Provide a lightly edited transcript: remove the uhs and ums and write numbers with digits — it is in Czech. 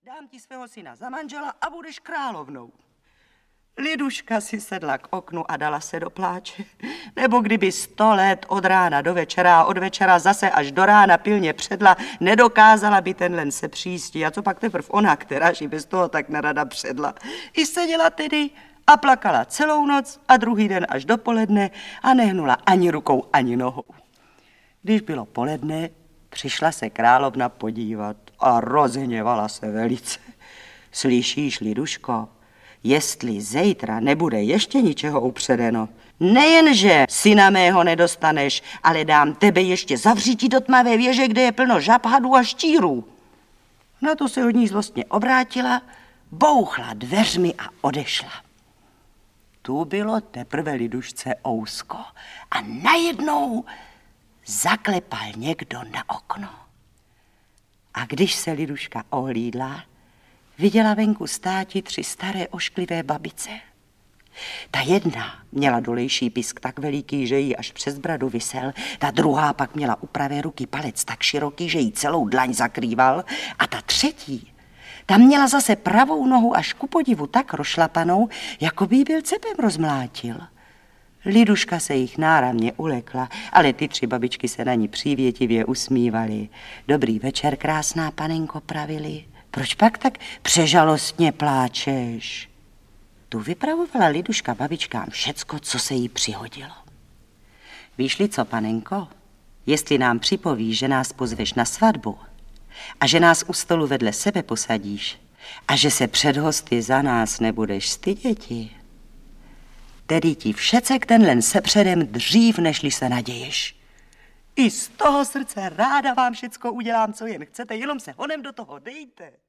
dám ti svého syna za manžela a budeš královnou. Liduška si sedla k oknu a dala se do pláče. Nebo kdyby 100 let od rána do večera a od večera zase až do rána pilně předla, nedokázala by ten len se přístí. A co pak teprv ona, která ji bez toho tak nerada předla. I seděla tedy a plakala celou noc a druhý den až dopoledne a nehnula ani rukou, ani nohou. Když bylo poledne, přišla se královna podívat a rozhněvala se velice. Slyšíš, Liduško, jestli zítra nebude ještě ničeho upředeno, nejenže syna mého nedostaneš, ale dám tebe ještě zavřítí do tmavé věže, kde je plno žab, hadů a štírů. Na to se od ní zlostně obrátila, bouchla dveřmi a odešla. Tu bylo teprve Lidušce ousko a najednou zaklepal někdo na okno. A když se Liduška ohlídla, viděla venku státi 3 staré ošklivé babice. Ta jedna měla dolejší pisk tak veliký, že jí až přes bradu visel, ta druhá pak měla u pravé ruky palec tak široký, že jí celou dlaň zakrýval, a ta třetí, ta měla zase pravou nohu až ku podivu tak rozšlapanou, jako by jí byl cepem rozmlátil. Liduška se jich náramně ulekla, ale ty 3 babičky se na ní přívětivě usmívaly. Dobrý večer, krásná panenko, pravili. Proč pak tak přežalostně pláčeš? Tu vypravovala Liduška babičkám všecko, co se jí přihodilo. Víš-li co, panenko? Jestli nám připovíš, že nás pozveš na svatbu a že nás u stolu vedle sebe posadíš a že se před hosty za nás nebudeš styděti, tedy ti všecek tenhle sepředem dřív, nežli se naděješ. I z toho srdce ráda vám všecko udělám, co jen chcete, jenom se honem do toho dejte.